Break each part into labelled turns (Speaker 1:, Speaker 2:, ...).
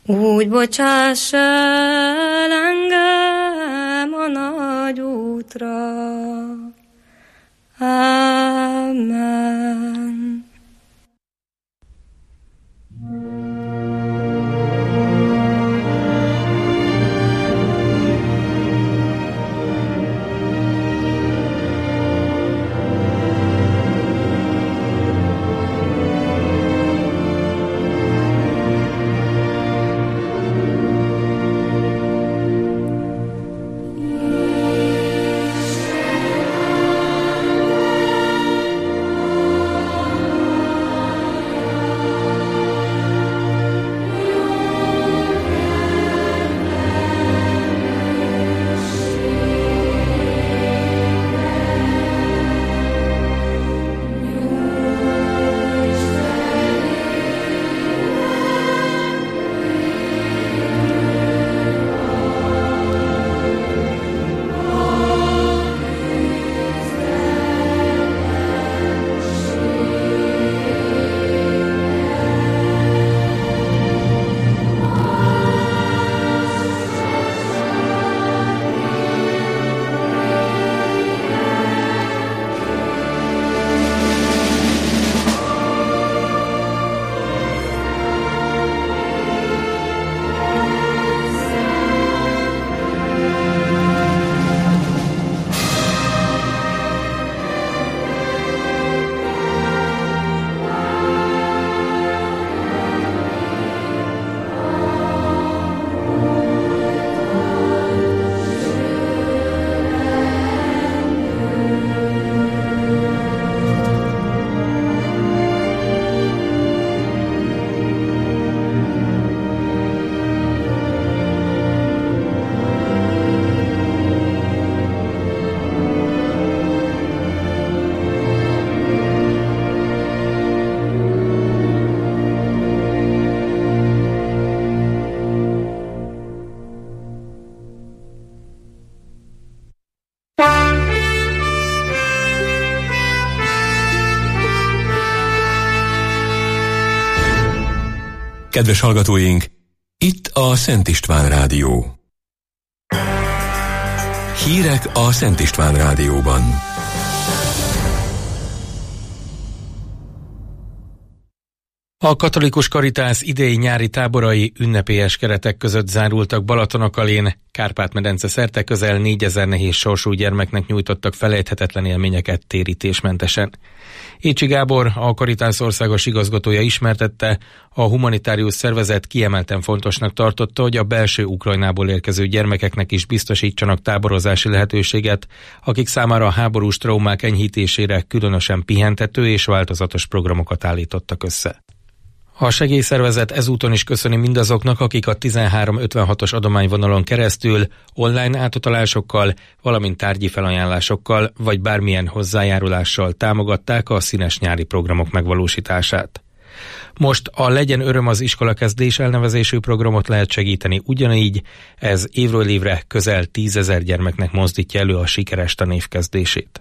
Speaker 1: Úgy bocsáss el engem a nagy útra. Amen.
Speaker 2: Kedves hallgatóink, itt a Szent István Rádió. Hírek a Szent István Rádióban.
Speaker 3: A katolikus karitász idei nyári táborai ünnepélyes keretek között zárultak Balatonakalén. Kárpát-medence szerte közel 4000 nehéz sorsú gyermeknek nyújtottak felejthetetlen élményeket térítésmentesen. Écsi Gábor, a Karitász országos igazgatója ismertette, a humanitárius szervezet kiemelten fontosnak tartotta, hogy a belső Ukrajnából érkező gyermekeknek is biztosítsanak táborozási lehetőséget, akik számára a háborús traumák enyhítésére különösen pihentető és változatos programokat állítottak össze. A segélyszervezet ezúton is köszöni mindazoknak, akik a 1356-os adományvonalon keresztül online átutalásokkal, valamint tárgyi felajánlásokkal vagy bármilyen hozzájárulással támogatták a színes nyári programok megvalósítását. Most a Legyen öröm az iskolakezdés elnevezésű programot lehet segíteni ugyanígy, ez évről évre közel 10 000 gyermeknek mozdítja elő a sikeres tanévkezdését.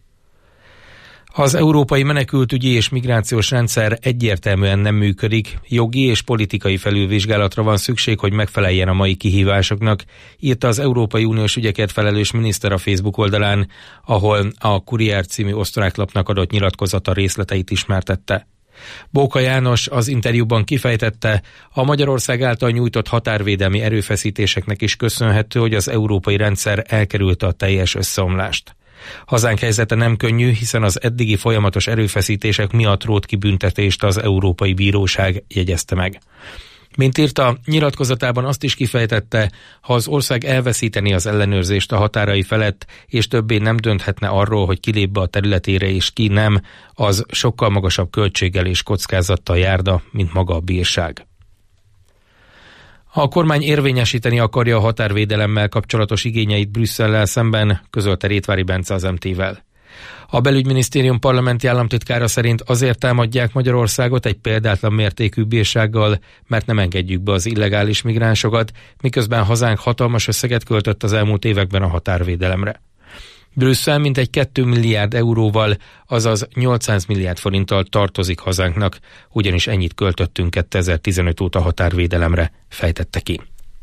Speaker 3: Az európai menekültügyi és migrációs rendszer egyértelműen nem működik, jogi és politikai felülvizsgálatra van szükség, hogy megfeleljen a mai kihívásoknak, írta az Európai Uniós ügyekért felelős miniszter a Facebook oldalán, ahol a Kurier című osztrák lapnak adott nyilatkozata részleteit ismertette. Bóka János az interjúban kifejtette, a Magyarország által nyújtott határvédelmi erőfeszítéseknek is köszönhető, hogy az európai rendszer elkerülte a teljes összeomlást. Hazánk helyzete nem könnyű, hiszen az eddigi folyamatos erőfeszítések miatt rótt ki büntetést az Európai Bíróság, jegyezte meg. Mint írta, nyilatkozatában azt is kifejtette, ha az ország elveszíteni az ellenőrzést a határai felett, és többé nem dönthetne arról, hogy ki lép be a területére és ki nem, az sokkal magasabb költséggel és kockázattal járna, mint maga a bírság. A kormány érvényesíteni akarja a határvédelemmel kapcsolatos igényeit Brüsszellel szemben, közölte Rétvári Bence az MT-vel. A belügyminisztérium parlamenti államtitkára szerint azért támadják Magyarországot egy példátlan mértékű bírsággal, mert nem engedjük be az illegális migránsokat, miközben hazánk hatalmas összeget költött az elmúlt években a határvédelemre. Brüsszel mintegy 2 milliárd euróval, azaz 800 milliárd forinttal tartozik hazánknak, ugyanis ennyit költöttünk 2015 óta határvédelemre, fejtette ki.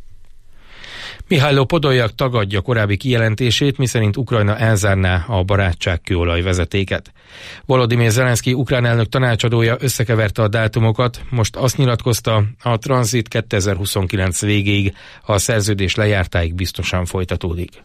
Speaker 3: Mihailo Podoljak tagadja korábbi kijelentését, miszerint Ukrajna elzárná a barátságkőolajvezetéket. Volodymyr Zelenszky ukrán elnök tanácsadója összekeverte a dátumokat, most azt nyilatkozta, a tranzit 2029 végéig, a szerződés lejártáig biztosan folytatódik.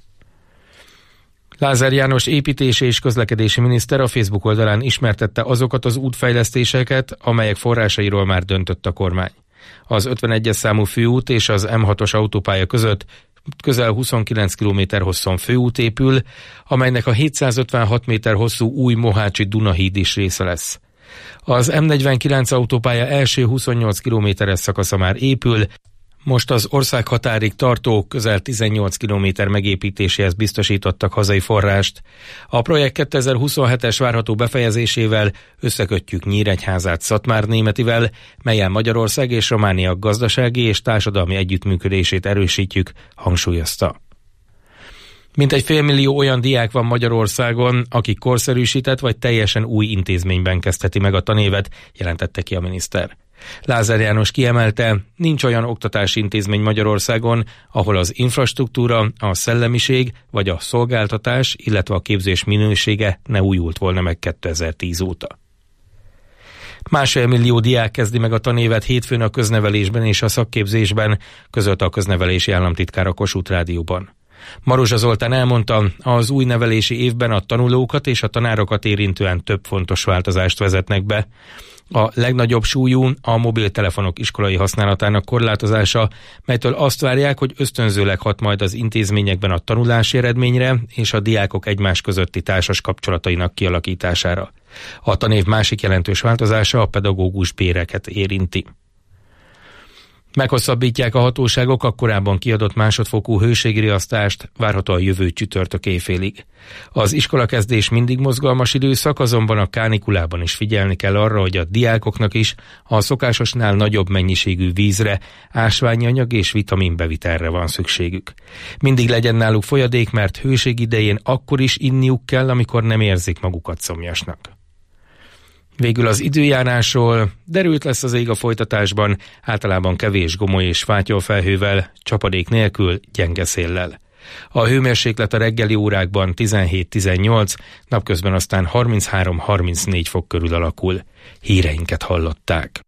Speaker 3: Lázár János építési és közlekedési miniszter a Facebook oldalán ismertette azokat az útfejlesztéseket, amelyek forrásairól már döntött a kormány. Az 51-es számú főút és az M6-os autópálya között közel 29 km hosszon főút épül, amelynek a 756 méter hosszú új Mohácsi Dunahíd is része lesz. Az M49 autópálya első 28 kilométeres szakasza már épül, most az országhatárig tartó közel 18 kilométer megépítéséhez biztosítottak hazai forrást. A projekt 2027-es várható befejezésével összekötjük Nyíregyházát Szatmárnémetivel, melyen Magyarország és Románia gazdasági és társadalmi együttműködését erősítjük, hangsúlyozta. Mintegy 500 000 olyan diák van Magyarországon, aki korszerűsített vagy teljesen új intézményben kezdheti meg a tanévet, jelentette ki a miniszter. Lázár János kiemelte, nincs olyan oktatási intézmény Magyarországon, ahol az infrastruktúra, a szellemiség vagy a szolgáltatás, illetve a képzés minősége ne újult volna meg 2010 óta. 1,5 millió diák kezdi meg a tanévet hétfőn a köznevelésben és a szakképzésben, közölte a köznevelési államtitkár a Kossuth Rádióban. Maruzsa Zoltán elmondta, az új nevelési évben a tanulókat és a tanárokat érintően több fontos változást vezetnek be. A legnagyobb súlyú a mobiltelefonok iskolai használatának korlátozása, melytől azt várják, hogy ösztönzőleg hat majd az intézményekben a tanulási eredményre és a diákok egymás közötti társas kapcsolatainak kialakítására. A tanév másik jelentős változása a pedagógus béreket érinti. Meghosszabbítják a hatóságok a korábban kiadott másodfokú hőségriasztást, várhatóan jövő csütörtök éjfélig. Az iskolakezdés mindig mozgalmas időszak, azonban a kánikulában is figyelni kell arra, hogy a diákoknak is a szokásosnál nagyobb mennyiségű vízre, ásványi anyag és vitaminbevitelre van szükségük. Mindig legyen náluk folyadék, mert hőség idején akkor is inniuk kell, amikor nem érzik magukat szomjasnak. Végül az időjárásról: derült lesz az ég a folytatásban, általában kevés gomoly és fátyolfelhővel, csapadék nélkül, gyenge széllel. A hőmérséklet a reggeli órákban 17-18, napközben aztán 33-34 fok körül alakul. Híreinket hallották.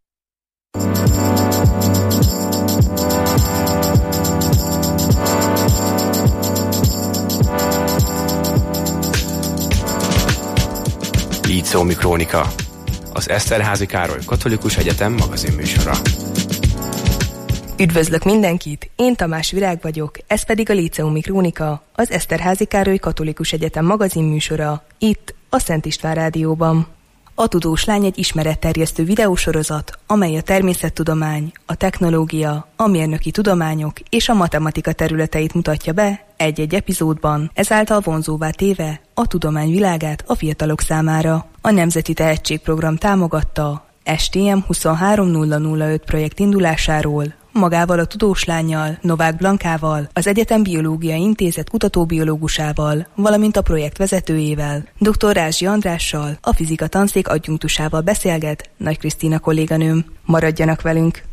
Speaker 4: Így szól Mikrónika, az Eszterházy Károly Katolikus Egyetem magazinműsora.
Speaker 5: Üdvözlök mindenkit, én Tamás Virág vagyok, ez pedig a Líceumi Krónika, az Eszterházy Károly Katolikus Egyetem magazinműsora, itt a Szent István Rádióban. A Tudós Lány egy ismeretterjesztő videósorozat, amely a természettudomány, a technológia, a mérnöki tudományok és a matematika területeit mutatja be egy-egy epizódban, ezáltal vonzóvá téve a tudomány világát a fiatalok számára. A Nemzeti Tehetségprogram támogatta STM 23005 projekt indulásáról, magával a tudós lánnyal, Novák Blankával, az Egyetem Biológiai Intézet kutatóbiológusával, valamint a projekt vezetőjével, dr. Rázsi Andrással, a fizika tanszék adjunktusával beszélget Nagy Krisztina kolléganőm. Maradjanak velünk!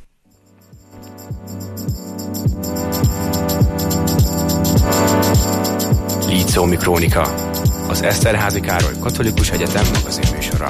Speaker 4: Így szól Mikrónika, az Eszterházy Károly Katolikus Egyetem magazinműsora.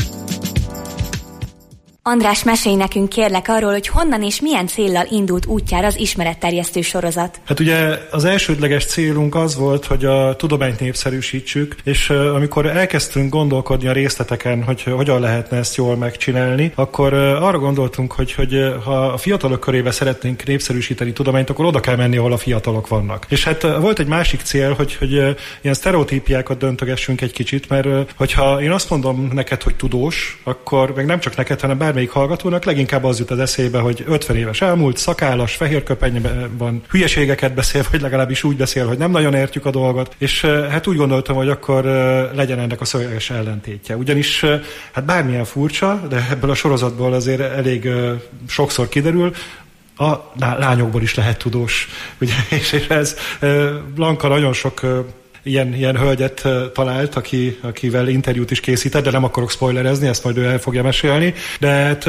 Speaker 6: András, mesélj nekünk kérlek arról, hogy honnan és milyen céllal indult útjára az ismeretterjesztő sorozat.
Speaker 7: Hát ugye az elsődleges célunk az volt, hogy a tudományt népszerűsítsük, és amikor elkezdtünk gondolkodni a részleteken, hogy hogyan lehetne ezt jól megcsinálni, akkor arra gondoltunk, hogy ha a fiatalok körébe szeretnénk népszerűsíteni tudományt, akkor oda kell menni, ahol a fiatalok vannak. És hát volt egy másik cél, hogy ilyen sztereotípiákat döntögessünk egy kicsit, mert hogyha én azt mondom neked, hogy tudós, akkor meg nem csak neked, hanem bármelyik hallgatónak leginkább az jut az eszébe, hogy 50 éves elmúlt, szakállas, fehér köpenyben van, hülyeségeket beszél, vagy legalábbis úgy beszél, hogy nem nagyon értjük a dolgot, és hát úgy gondoltam, hogy akkor legyen ennek a szöveges ellentétje. Ugyanis hát bármilyen furcsa, de ebből a sorozatból azért elég sokszor kiderül, a lányokból is lehet tudós. Ugye? És ez Blanka nagyon sok ilyen hölgyet talált, akivel interjút is készített, de nem akarok spoilerezni, ezt majd ő el fogja mesélni. De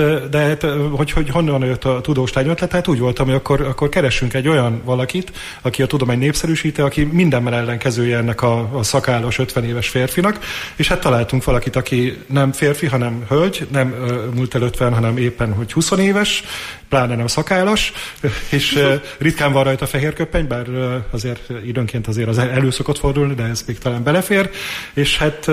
Speaker 7: hogy honnan jött a tudós lány ötlet, hát úgy voltam, hogy akkor keressünk egy olyan valakit, aki a tudomány népszerűsítő, aki mindenben ellenkezője ennek a szakállas 50 éves férfinak, és hát találtunk valakit, aki nem férfi, hanem hölgy, nem múlt el 50, hanem éppen, hogy 20 éves, pláne nem szakállas, és ritkán van rajta fehér köppeny, bár azért időnként azért az elő szokott fordulni, de ez még talán belefér, és hát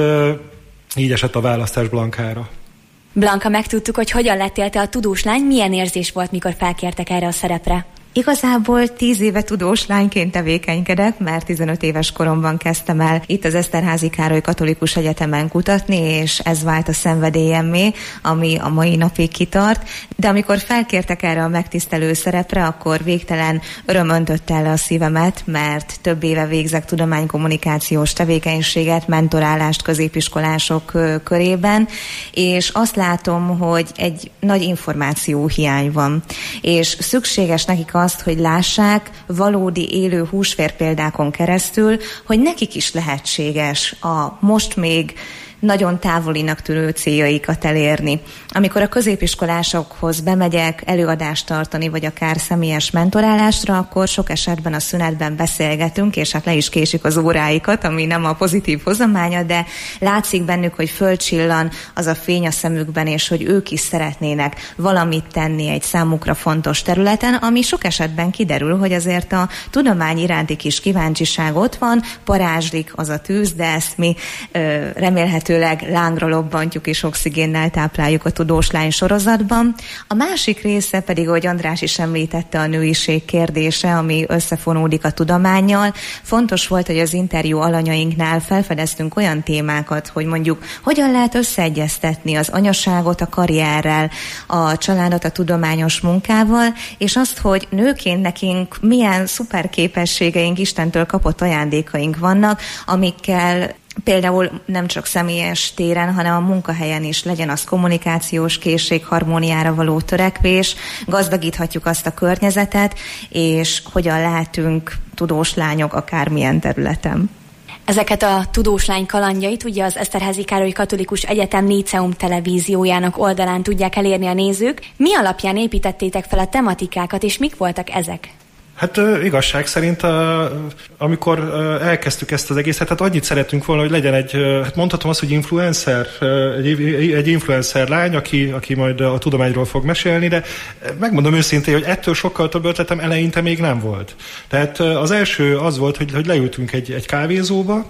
Speaker 7: így esett a választás Blankára.
Speaker 6: Blanka, megtudtuk, hogy hogyan lettél te a tudós lány, milyen érzés volt, mikor felkértek erre a szerepre?
Speaker 8: Igazából 10 éve tudós lányként tevékenykedek, mert 15 éves koromban kezdtem el itt az Eszterházy Károly Katolikus Egyetemen kutatni, és ez vált a szenvedélyemmé, ami a mai napig kitart. De amikor felkértek erre a megtisztelő szerepre, akkor végtelen öröm öntötte el a szívemet, mert több éve végzek tudománykommunikációs tevékenységet, mentorálást középiskolások körében, és azt látom, hogy egy nagy információhiány van, és szükséges nekik azt, hogy lássák valódi élő húsvérpéldákon keresztül, hogy nekik is lehetséges a most még nagyon távolinak tűnő céljaikat elérni. Amikor a középiskolásokhoz bemegyek előadást tartani, vagy akár személyes mentorálásra, akkor sok esetben a szünetben beszélgetünk, és hát le is késik az óráikat, ami nem a pozitív hozománya, de látszik bennük, hogy fölcsillan az a fény a szemükben, és hogy ők is szeretnének valamit tenni egy számukra fontos területen, ami sok esetben kiderül, hogy azért a tudomány iránti kis kíváncsiság ott van, parázslik az a tűz, de ezt mi remélhetőleg lángra lobbantjuk és oxigénnel tápláljuk a tudós lány sorozatban. A másik része pedig, ahogy András is említette, a nőiség kérdése, ami összefonódik a tudománnyal. Fontos volt, hogy az interjú alanyainknál felfedeztünk olyan témákat, hogy mondjuk hogyan lehet összeegyeztetni az anyaságot a karrierrel, a családot a tudományos munkával, és azt, hogy nőként nekünk milyen szuper képességeink, Istentől kapott ajándékaink vannak, amikkel például nem csak személyes téren, hanem a munkahelyen is, legyen az kommunikációs készség, harmóniára való törekvés, gazdagíthatjuk azt a környezetet, és hogyan lehetünk tudós lányok akármilyen területen.
Speaker 6: Ezeket a tudós lány kalandjait ugye az Eszterházy Károly Katolikus Egyetem Líceum televíziójának oldalán tudják elérni a nézők. Mi alapján építettétek fel a tematikákat, és mik voltak ezek?
Speaker 7: Hát igazság szerint, amikor elkezdtük ezt az egészet, hát annyit szeretünk volna, hogy legyen hát mondhatom azt, hogy influencer, egy influencer lány, aki majd a tudományról fog mesélni, de megmondom őszintén, hogy ettől sokkal több ötletem eleinte még nem volt. Tehát az első az volt, hogy leültünk egy kávézóba,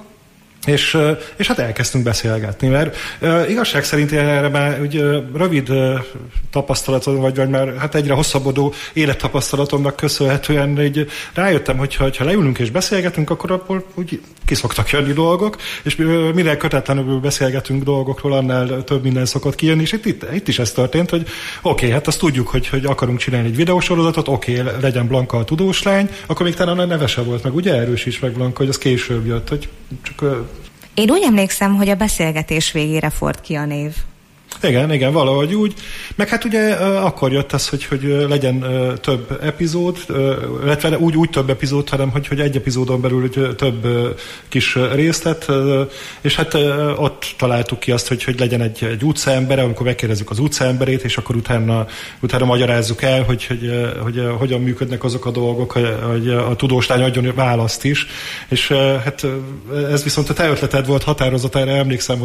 Speaker 7: és hát elkezdtünk beszélgetni, mert igazság szerint erre már rövid tapasztalatom, vagy már hát egyre hosszabbodó élettapasztalatomnak köszönhetően így rájöttem, hogyha leülünk és beszélgetünk, akkor abból úgy ki szoktak jönni dolgok, és minél kötetlenül beszélgetünk dolgokról, annál több minden szokott kijönni, és itt is ez történt, hogy oké, hát azt tudjuk, hogy akarunk csinálni egy videósorozatot, oké, legyen Blanka a tudós lány, akkor még talán a neve se volt meg, ugye erősíts meg Blanka, hogy az később jött, hogy csak...
Speaker 8: Én úgy emlékszem, hogy a beszélgetés végére ford ki a név.
Speaker 7: Igen, valahogy úgy. Meg hát ugye akkor jött az, hogy legyen több epizód, illetve úgy több epizód, hanem hogy egy epizódon belül több kis részlet, és hát ott találtuk ki azt, hogy legyen egy utcaembere, amikor megkérdezzük az utcaemberét, és akkor utána magyarázzuk el, hogy hogyan működnek azok a dolgok, hogy a tudós lány adjon választ is, és hát ez viszont a te ötleted volt határozott, erre emlékszem,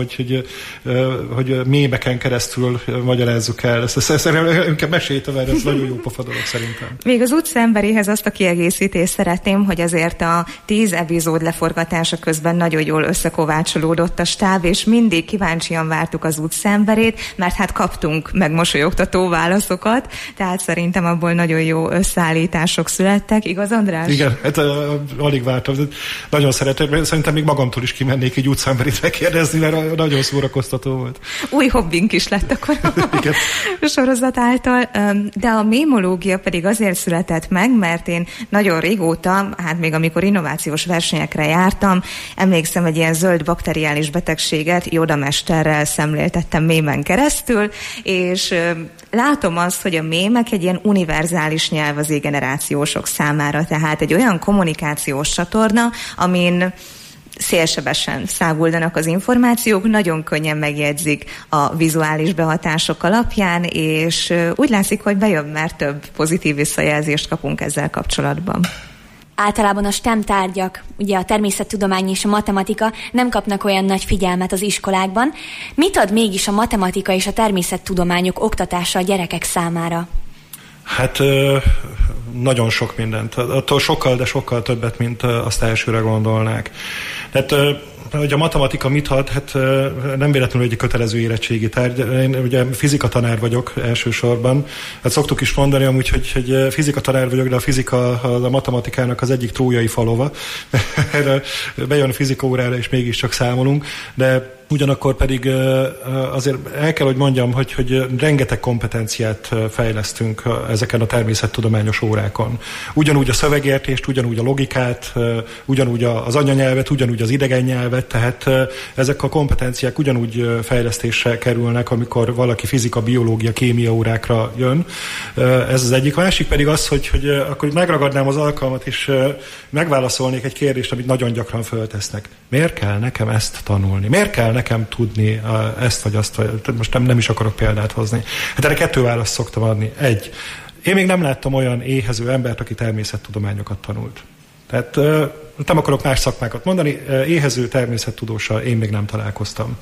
Speaker 7: hogy mémeken keresztül magyarázzuk el. Ezt inkább meséltem erre, ez nagyon jó pofa dolog szerintem.
Speaker 8: Még az utcaemberéhez azt a kiegészítést szeretném, hogy azért a 10 epizód leforgatása közben nagyon jól összekovácsolódott a stáb, és mindig kíváncsian vártuk az utcaemberét, mert hát kaptunk megmosolyogtató válaszokat, tehát szerintem abból nagyon jó összeállítások születtek. Igaz, András? Igen, hát
Speaker 7: alig vártam. Nagyon szeretem, szerintem még magamtól is kimennék egy utcaemberét megkérdezni, mert nagyon szórakoztató volt.
Speaker 8: Új hobbink is lett akkor a sorozat által, de a mémológia pedig azért született meg, mert én nagyon régóta, hát még amikor innovációs versenyekre jártam, emlékszem, egy ilyen zöld bakteriális betegséget Yoda mesterrel szemléltettem mémen keresztül, és látom azt, hogy a mémek egy ilyen univerzális nyelv az Z-generációsok számára, tehát egy olyan kommunikációs csatorna, amin szélsebesen száguldanak az információk, nagyon könnyen megjegyzik a vizuális behatások alapján, és úgy látszik, hogy bejön, mert több pozitív visszajelzést kapunk ezzel kapcsolatban.
Speaker 6: Általában a STEM tárgyak, ugye a természettudomány és a matematika nem kapnak olyan nagy figyelmet az iskolákban. Mit ad mégis a matematika és a természettudományok oktatása a gyerekek számára?
Speaker 7: Hát nagyon sok mindent. Attól sokkal, de sokkal többet, mint azt elsőre gondolnák. Tehát hogy a matematika mit ad, hát nem véletlenül egy kötelező érettségi tárgy. Én ugye fizika tanár vagyok elsősorban. Hát szoktuk is mondani amúgy, hogy fizika tanár vagyok, de a fizika a matematikának az egyik trójai falova. Bejön fizika órára, és mégiscsak számolunk, de ugyanakkor pedig azért el kell, hogy mondjam, hogy rengeteg kompetenciát fejlesztünk ezeken a természettudományos órákon. Ugyanúgy a szövegértést, ugyanúgy a logikát, ugyanúgy az anyanyelvet, ugyanúgy az idegen nyelvet, tehát ezek a kompetenciák ugyanúgy fejlesztésre kerülnek, amikor valaki fizika, biológia, kémia órákra jön. Ez az egyik. A másik pedig az, hogy akkor megragadnám az alkalmat, és megválaszolnék egy kérdést, amit nagyon gyakran föltesznek. Miért kell nekem ezt tanulni? Miért kell nekem tudni ezt vagy azt? Most nem is akarok példát hozni. Hát erre 2 választ szoktam adni. 1. Én még nem láttam olyan éhező embert, aki természettudományokat tanult. Tehát nem akarok más szakmákat mondani, éhező természettudóssal én még nem találkoztam.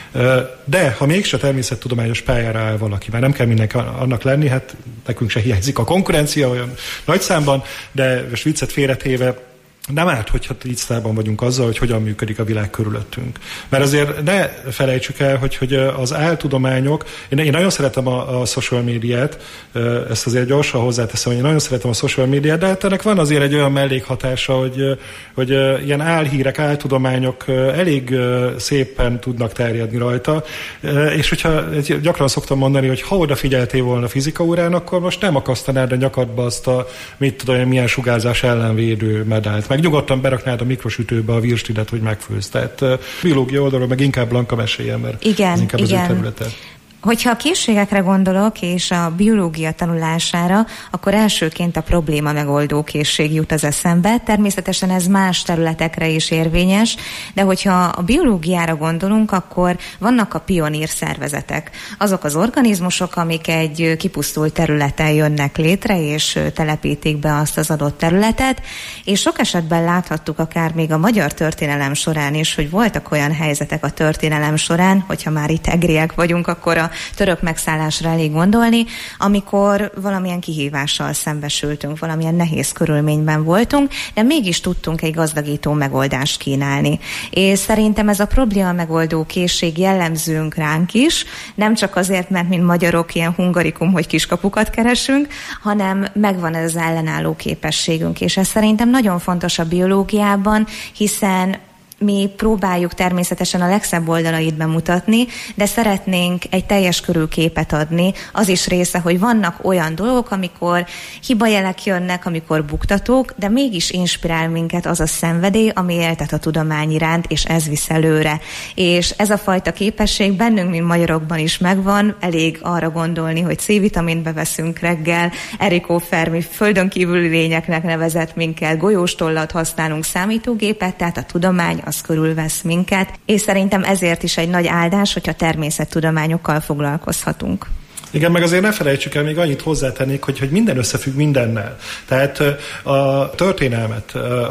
Speaker 7: De ha mégse természettudományos pályára áll valaki, mert nem kell mindenki annak lenni, hát nekünk se hiányzik a konkurencia olyan nagy számban, de most viccet félretéve, nem árt, hogyha tisztában vagyunk azzal, hogy hogyan működik a világ körülöttünk. Mert azért ne felejtsük el, hogy az áltudományok, én nagyon szeretem a social médiát, ezt azért gyorsan hozzáteszem, hogy én nagyon szeretem a social médiát, de hát ennek van azért egy olyan mellékhatása, hogy ilyen álhírek, áltudományok elég szépen tudnak terjedni rajta, és hogyha gyakran szoktam mondani, hogy ha odafigyeltél volna fizika órán, akkor most nem akasztanád a nyakadba azt a, mit tudom, milyen sugárzás ellenvédő medált. Meg nyugodtan beraknád a mikrosütőbe a virstidet, hogy megfőzz. Tehát biológia oldalról meg inkább Blanka meséljen, mert ez inkább az ő területe.
Speaker 8: Hogyha a készségekre gondolok, és a biológia tanulására, akkor elsőként a probléma megoldó készség jut az eszembe. Természetesen ez más területekre is érvényes, de hogyha a biológiára gondolunk, akkor vannak a pionír szervezetek. Azok az organizmusok, amik egy kipusztult területen jönnek létre, és telepítik be azt az adott területet, és sok esetben láthattuk akár még a magyar történelem során is, hogy voltak olyan helyzetek a történelem során, hogyha már itt egriek vagyunk, akkor a török megszállásra elég gondolni, amikor valamilyen kihívással szembesültünk, valamilyen nehéz körülményben voltunk, de mégis tudtunk egy gazdagító megoldást kínálni. És szerintem ez a probléma megoldó készség jellemzőnk ránk is, nem csak azért, mert mint magyarok ilyen hungarikum, hogy kiskapukat keresünk, hanem megvan ez az ellenálló képességünk, és ez szerintem nagyon fontos a biológiában, hiszen mi próbáljuk természetesen a legszebb oldalait bemutatni, de szeretnénk egy teljes körű képet adni. Az is része, hogy vannak olyan dolgok, amikor hibajelek jönnek, amikor buktatók, de mégis inspirál minket az a szenvedély, ami éltet a tudomány iránt, és ez visz előre. És ez a fajta képesség bennünk, mint magyarokban is megvan, elég arra gondolni, hogy C-vitamint beveszünk reggel, Enrico Fermi földön kívüli lényeknek nevezett minket, golyóstollat használunk, számítógépet, tehát a tudomány az körülvesz minket, és szerintem ezért is egy nagy áldás, hogyha természettudományokkal foglalkozhatunk.
Speaker 7: Igen, meg azért ne felejtsük el, még annyit hozzátennék, hogy minden összefügg mindennel. Tehát a történelmet,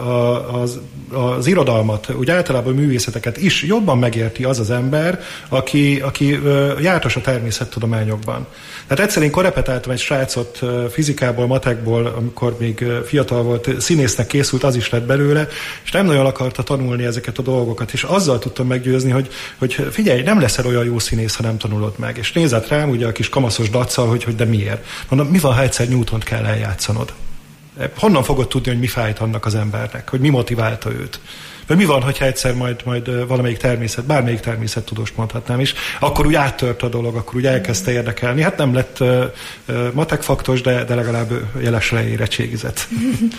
Speaker 7: az irodalmat, úgy általában a művészeteket is jobban megérti az az ember, aki jártas a természettudományokban. Tehát egyszer én korepetáltam egy srácot fizikából, matekból, amikor még fiatal volt, színésznek készült, az is lett belőle, és nem nagyon akarta tanulni ezeket a dolgokat, és azzal tudtam meggyőzni, hogy figyelj, nem leszel olyan jó színész, ha nem tanulod meg. És nézett rám, ugye a kis kamaszos daccal, hogy de miért. Mondom, mi van, ha egyszer Newtont kell eljátszanod? Honnan fogod tudni, hogy mi fájt annak az embernek, hogy mi motiválta őt? Vagy mi van, hogyha egyszer majd valamelyik bármelyik természettudóst mondhatnám is, akkor úgy áttört a dolog, akkor úgy elkezdte érdekelni. Hát nem lett matekfaktos, de legalább jelesre érettségizett.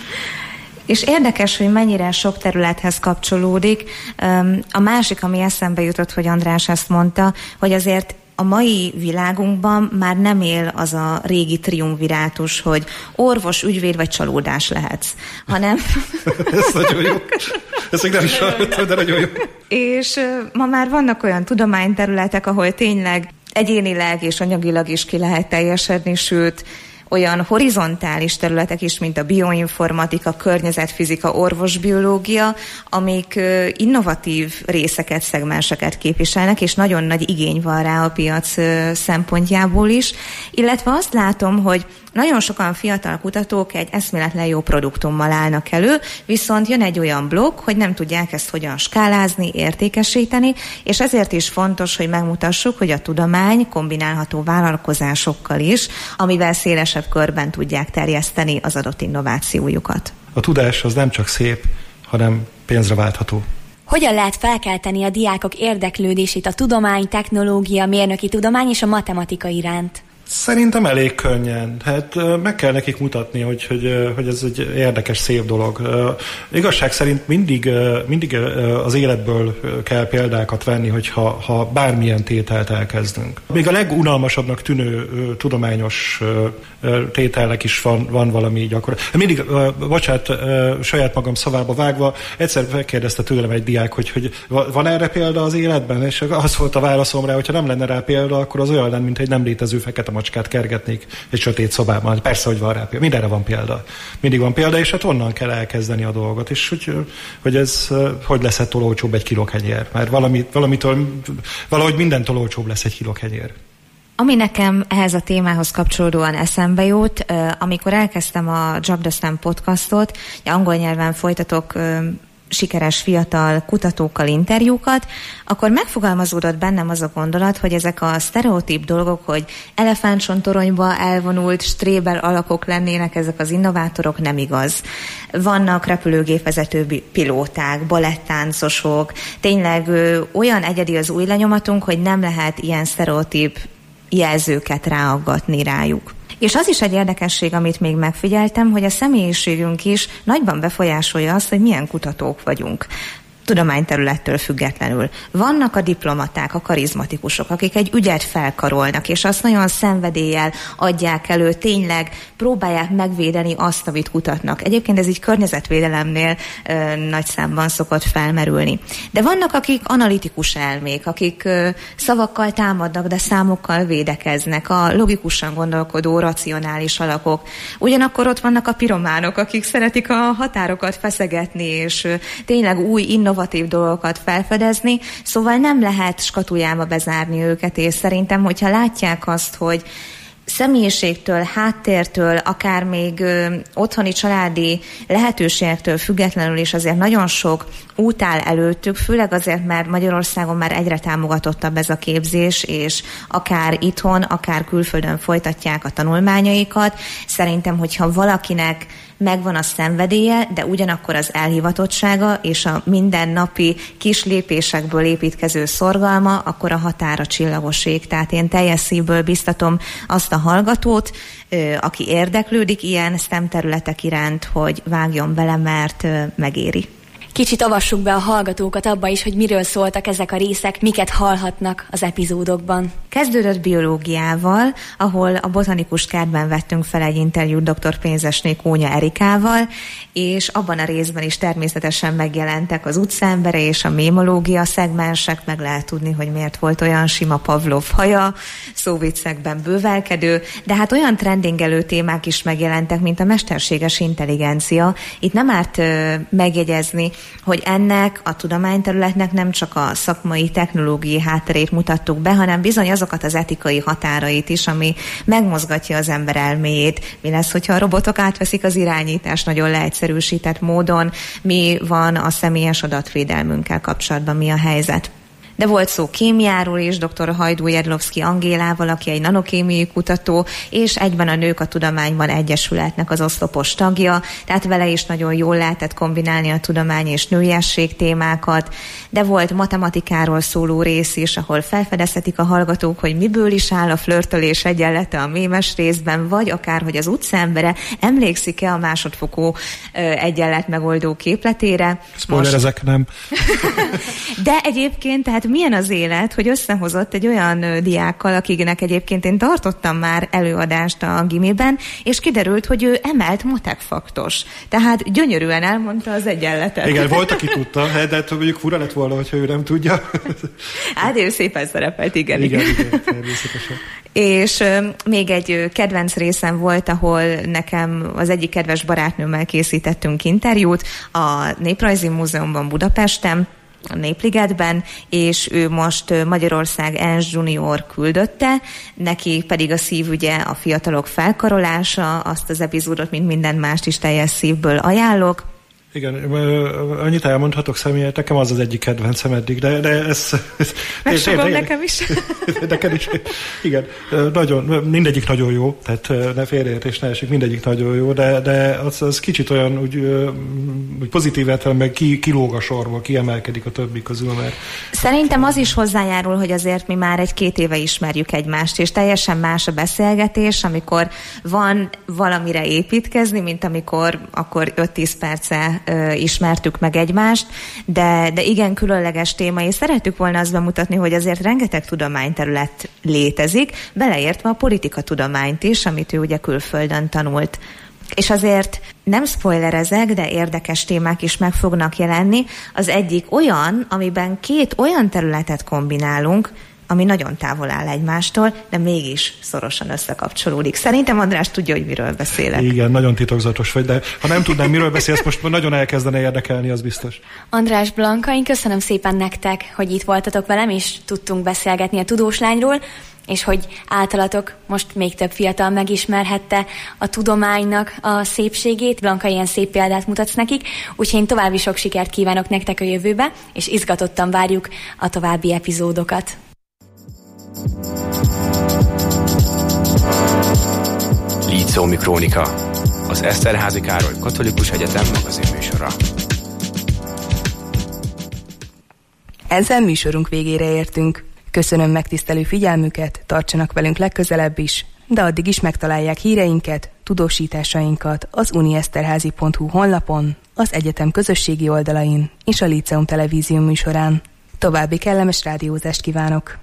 Speaker 8: És érdekes, hogy mennyire sok területhez kapcsolódik. A másik, ami eszembe jutott, hogy András ezt mondta, hogy azért a mai világunkban már nem él az a régi triumvirátus, hogy orvos, ügyvéd vagy csalódás lehetsz, hanem...
Speaker 7: Ez nagyon jó. Ezt még nem is hallottam, de nagyon jó.
Speaker 8: És ma már vannak olyan tudományterületek, ahol tényleg egyénileg és anyagilag is ki lehet teljesedni, sőt, olyan horizontális területek is, mint a bioinformatika, környezetfizika, orvosbiológia, amik innovatív részeket, szegmenseket képviselnek, és nagyon nagy igény van rá a piac szempontjából is. Illetve azt látom, hogy nagyon sokan fiatal kutatók egy eszméletlen jó produktummal állnak elő, viszont jön egy olyan blokk, hogy nem tudják ezt hogyan skálázni, értékesíteni, és ezért is fontos, hogy megmutassuk, hogy a tudomány kombinálható vállalkozásokkal is, amivel szélesebb körben tudják terjeszteni az adott innovációjukat.
Speaker 7: A tudás az nem csak szép, hanem pénzre váltható.
Speaker 6: Hogyan lehet felkelteni a diákok érdeklődését a tudomány, technológia, mérnöki tudomány és a matematika iránt?
Speaker 7: Szerintem elég könnyen. Hát meg kell nekik mutatni, hogy ez egy érdekes, szép dolog. Igazság szerint mindig az életből kell példákat venni, hogyha bármilyen tételt elkezdünk. Még a legunalmasabbnak tűnő tudományos tételnek is van valami gyakorlat. Mindig, bocsánat, saját magam szavába vágva, egyszer megkérdezte tőlem egy diák, hogy van erre példa az életben? És az volt a válaszom rá, hogyha nem lenne rá példa, akkor az olyan lenne, mint egy nem létező fekete macskát kergetnék egy sötét szobában. Persze, hogy van rá példa. Mindenre van példa. Mindig van példa, és hát onnan kell elkezdeni a dolgot. És hogy ez hogy lesz ettől olcsóbb egy kiló kenyér? Mert valahogy mindentől olcsóbb lesz egy kiló kenyér.
Speaker 8: Ami nekem ehhez a témához kapcsolódóan eszembe jut, amikor elkezdtem a Job the STEM podcastot, angol nyelven folytatok sikeres fiatal kutatókkal interjúkat, akkor megfogalmazódott bennem az a gondolat, hogy ezek a sztereotíp dolgok, hogy elefántcsontoronyba elvonult strébel alakok lennének ezek az innovátorok, nem igaz. Vannak repülőgépvezető pilóták, balettáncosok, tényleg olyan egyedi az új lenyomatunk, hogy nem lehet ilyen sztereotíp jelzőket ráaggatni rájuk. És az is egy érdekesség, amit még megfigyeltem, hogy a személyiségünk is nagyban befolyásolja azt, hogy milyen kutatók vagyunk. Tudományterülettől függetlenül. Vannak a diplomaták, a karizmatikusok, akik egy ügyet felkarolnak, és azt nagyon szenvedéllyel adják elő, tényleg próbálják megvédeni azt, amit kutatnak. Egyébként ez így környezetvédelemnél nagy számban szokott felmerülni. De vannak, akik analitikus elmék, akik szavakkal támadnak, de számokkal védekeznek, a logikusan gondolkodó, racionális alakok. Ugyanakkor ott vannak a pirománok, akik szeretik a határokat feszegetni, és tényleg új innovatív dolgokat felfedezni, szóval nem lehet skatujába bezárni őket, és szerintem, hogyha látják azt, hogy személyiségtől, háttértől, akár még otthoni családi lehetőségektől függetlenül is azért nagyon sok út áll előttük, főleg azért, mert Magyarországon már egyre támogatottabb ez a képzés, és akár itthon, akár külföldön folytatják a tanulmányaikat. Szerintem, hogyha valakinek megvan a szenvedélye, de ugyanakkor az elhivatottsága és a mindennapi kis lépésekből építkező szorgalma, akkor a határa csillagos ég. Tehát én teljes szívből biztatom azt a hallgatót, aki érdeklődik ilyen STEM területek iránt, hogy vágjon bele, mert megéri.
Speaker 6: Kicsit avassuk be a hallgatókat abba is, hogy miről szóltak ezek a részek, miket hallhatnak az epizódokban.
Speaker 8: Kezdődött biológiával, ahol a botanikus kertben vettünk fel egy interjút dr. Pénzesné Kónya Erikával, és abban a részben is természetesen megjelentek az utcaembere és a mémológia szegmensek, meg lehet tudni, hogy miért volt olyan sima Pavlov haja, szóviccekben bővelkedő, de hát olyan trendingelő témák is megjelentek, mint a mesterséges intelligencia. Itt nem árt megjegyezni, hogy ennek a tudományterületnek nem csak a szakmai, technológiai hátterét mutattuk be, hanem bizony azokat az etikai határait is, ami megmozgatja az ember elméjét. Mi lesz, hogyha a robotok átveszik az irányítást nagyon leegyszerűsített módon, mi van a személyes adatvédelmünkkel kapcsolatban, mi a helyzet. De volt szó kémiáról is, dr. Hajdú Jedlovszky Angélával, aki egy nanokémiai kutató, és egyben a Nők a Tudományban Egyesületnek az oszlopos tagja, tehát vele is nagyon jól lehetett kombinálni a tudomány és nőiesség témákat, de volt matematikáról szóló rész is, ahol felfedezhetik a hallgatók, hogy miből is áll a flörtölés egyenlete a mémes részben, vagy akár, hogy az utcaembere emlékszik-e a másodfokú egyenlet megoldó képletére.
Speaker 7: Spoiler, ezek nem.
Speaker 8: De egyébként, tehát milyen az élet, hogy összehozott egy olyan diákkal, akiknek egyébként én tartottam már előadást a gimiben, és kiderült, hogy ő emelt matekfaktos. Tehát gyönyörűen elmondta az egyenletet.
Speaker 7: Igen, volt, aki tudta, de mondjuk fura lett volna, hogyha ő nem tudja.
Speaker 8: Hát ő szépen szerepelt, igen.
Speaker 7: Igen, természetesen.
Speaker 8: És még egy kedvenc részem volt, ahol nekem az egyik kedves barátnőmmel készítettünk interjút a Néprajzi Múzeumban Budapesten, a Népligetben, és ő most Magyarország ENS Junior küldötte, neki pedig a szívügye a fiatalok felkarolása, azt az epizódot, mint minden mást is teljes szívből ajánlok.
Speaker 7: Igen, annyit elmondhatok személyet, nekem az az egyik kedvencem eddig, de ez...
Speaker 8: Megsogom nekem is.
Speaker 7: Neked is. Igen, nagyon, mindegyik nagyon jó, tehát ne félreértés, ne esik, mindegyik nagyon jó, de az kicsit olyan úgy pozitív értelemben kilóg a sorból, kiemelkedik a többi közül, mert...
Speaker 8: Szerintem az is hozzájárul, hogy azért mi már 1-2 éve ismerjük egymást, és teljesen más a beszélgetés, amikor van valamire építkezni, mint amikor akkor 5-10 perce ismertük meg egymást, de igen különleges téma, és szerettük volna azt bemutatni, hogy azért rengeteg tudományterület létezik, beleértve a politikatudományt is, amit ő ugye külföldön tanult. És azért nem spoilerezek, de érdekes témák is meg fognak jelenni. Az egyik olyan, amiben 2 olyan területet kombinálunk, ami nagyon távol áll egymástól, de mégis szorosan összekapcsolódik. Szerintem András tudja, hogy miről beszélek.
Speaker 7: Igen, nagyon titokzatos vagy, de ha nem tudnám, miről beszélsz, most nagyon elkezdene érdekelni, az biztos.
Speaker 6: András, Blanka, én köszönöm szépen nektek, hogy itt voltatok velem, és tudtunk beszélgetni a tudós lányról, és hogy általatok most még több fiatal megismerhette a tudománynak a szépségét. Blanka, ilyen szép példát mutatsz nekik, úgyhogy én további sok sikert kívánok nektek a jövőbe, és izgatottan várjuk a további epizódokat.
Speaker 4: Líceumi Krónika, az Eszterházy Károly Katolikus Egyetem magazinműsora.
Speaker 5: Ezzel műsorunk végére értünk. Köszönöm megtisztelő figyelmüket, tartsanak velünk legközelebb is, de addig is megtalálják híreinket, tudósításainkat az unieszterházy.hu honlapon, az egyetem közösségi oldalain és a Líceum televízió műsorán. További kellemes rádiózást kívánok!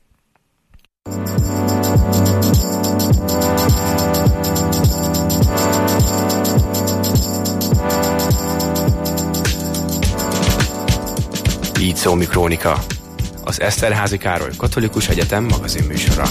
Speaker 4: Líceumi Krónika, az Eszterházy Károly Katolikus Egyetem magazinműsora.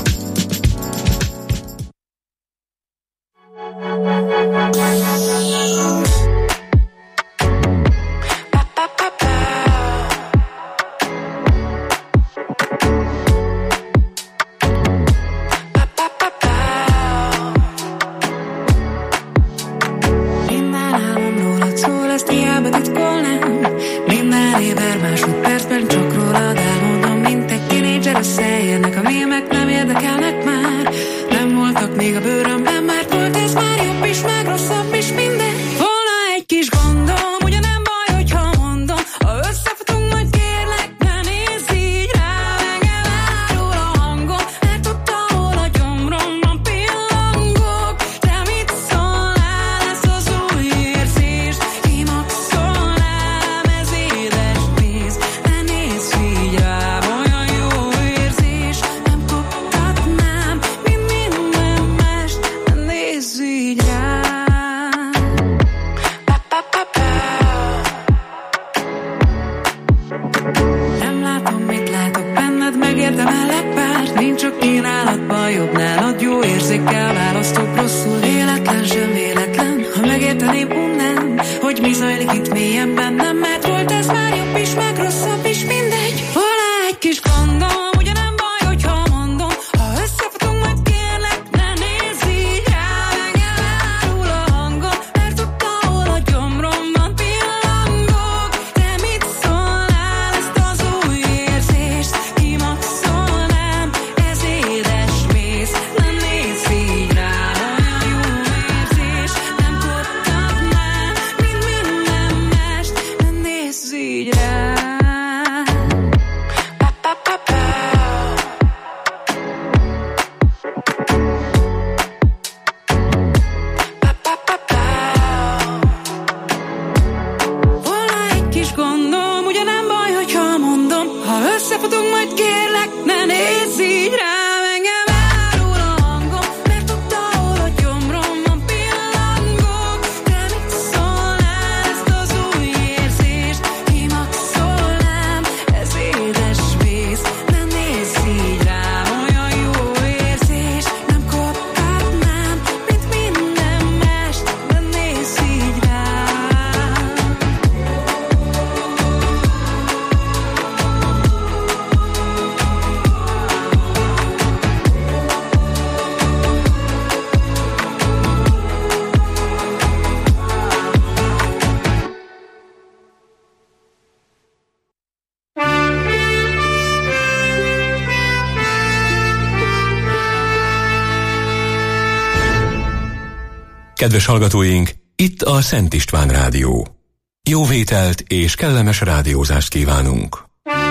Speaker 2: Kedves hallgatóink, itt a Szent István Rádió. Jó vételt és kellemes rádiózást kívánunk!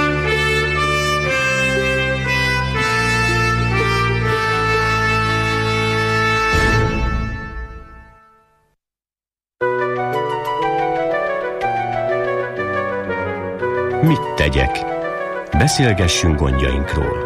Speaker 9: Mit tegyek? Beszélgessünk gondjainkról.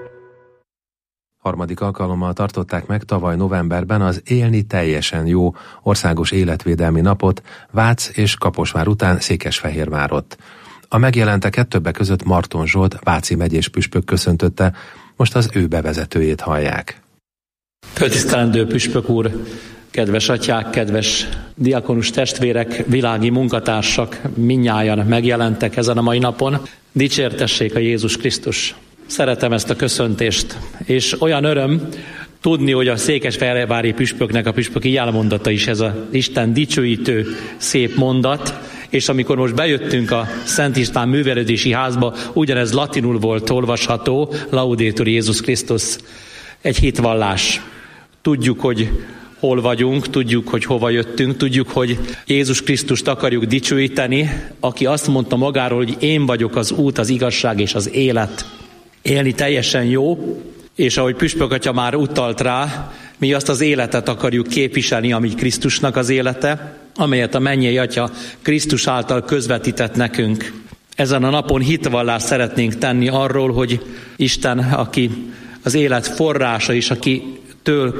Speaker 4: Harmadik alkalommal tartották meg tavaly novemberben az Élni teljesen jó országos életvédelmi napot Vác és Kaposvár után Székesfehérvárott. A megjelenteket többek között Marton Zsolt, váci megyés püspök köszöntötte, most az ő bevezetőjét hallják.
Speaker 10: Föltisztelendő püspök úr, kedves atyák, kedves diakonus testvérek, világi munkatársak, mindnyájan megjelentek ezen a mai napon. Dicsértessék a Jézus Krisztus! Szeretem ezt a köszöntést, és olyan öröm tudni, hogy a székesfehérvári püspöknek a püspöki jelmondata is ez az Isten dicsőítő szép mondat, és amikor most bejöttünk a Szent István művelődési házba, ugyanez latinul volt olvasható, Laudetur Jézus Krisztus, egy hitvallás. Tudjuk, hogy hol vagyunk, tudjuk, hogy hova jöttünk, tudjuk, hogy Jézus Krisztust akarjuk dicsőíteni, aki azt mondta magáról, hogy én vagyok az út, az igazság és az élet. Élni teljesen jó, és ahogy püspök atya már utalt rá, mi azt az életet akarjuk képviselni, ami Krisztusnak az élete, amelyet a mennyei atya Krisztus által közvetített nekünk. Ezen a napon hitvallást szeretnénk tenni arról, hogy Isten, aki az élet forrása, és akitől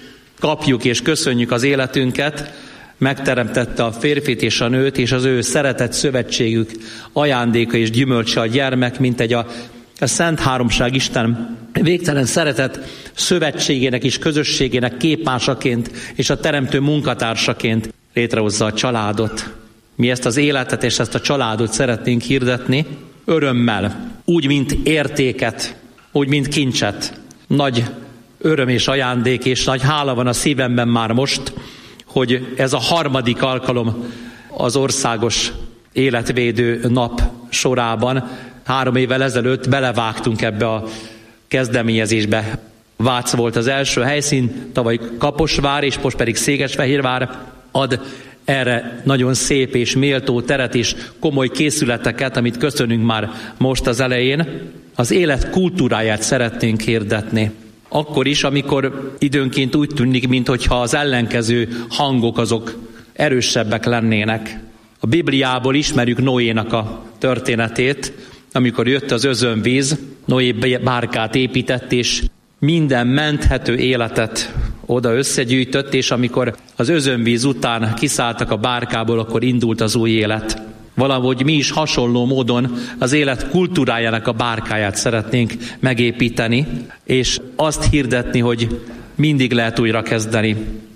Speaker 10: kapjuk és köszönjük az életünket, megteremtette a férfit és a nőt, és az ő szeretett szövetségük ajándéka és gyümölcse a gyermek, mint egy a Szent Háromság Isten végtelen szeretet szövetségének és közösségének képmásaként és a teremtő munkatársaként létrehozza a családot. Mi ezt az életet és ezt a családot szeretnénk hirdetni örömmel, úgy, mint értéket, úgy, mint kincset. Nagy öröm és ajándék és nagy hála van a szívemben már most, hogy ez a harmadik alkalom az országos életvédő nap sorában. 3 évvel ezelőtt belevágtunk ebbe a kezdeményezésbe. Vác volt az első helyszín, tavaly Kaposvár, és most pedig Székesfehérvár ad erre nagyon szép és méltó teret és komoly készületeket, amit köszönünk már most az elején. Az élet kultúráját szeretnénk hirdetni. Akkor is, amikor időnként úgy tűnik, mintha az ellenkező hangok azok erősebbek lennének. A Bibliából ismerjük Noénak a történetét, amikor jött az özönvíz, Noé bárkát épített, és minden menthető életet oda összegyűjtött, és amikor az özönvíz után kiszálltak a bárkából, akkor indult az új élet. Valahogy mi is hasonló módon az élet kultúrájának a bárkáját szeretnénk megépíteni, és azt hirdetni, hogy mindig lehet újra kezdeni.